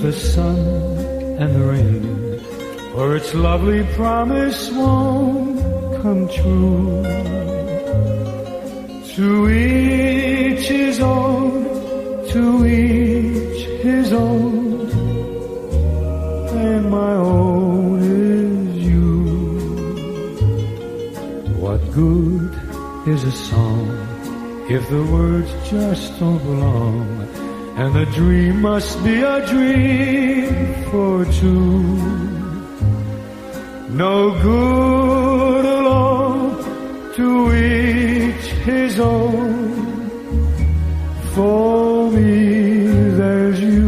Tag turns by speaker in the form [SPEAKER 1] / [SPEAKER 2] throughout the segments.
[SPEAKER 1] the sun and the rain, or its lovely promise won't come true. To each his own, to each his own, and my own is you. What good is a song if the words just don't belong, and the dream must be a dream for two? No good alone, to each his own. For me there's you.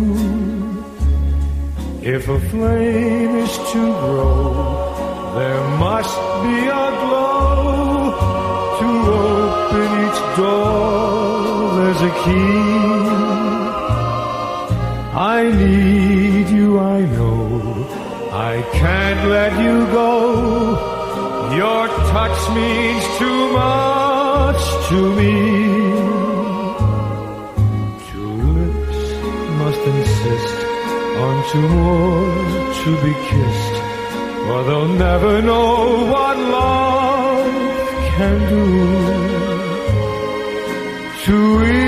[SPEAKER 1] If a flame is to grow, there must be a glow. To open each door, there's a key. I need you, I know. I can't let you go. Your touch means too much to me. Two lips must insist on two more to be kissed, or they'll never know what love can do. To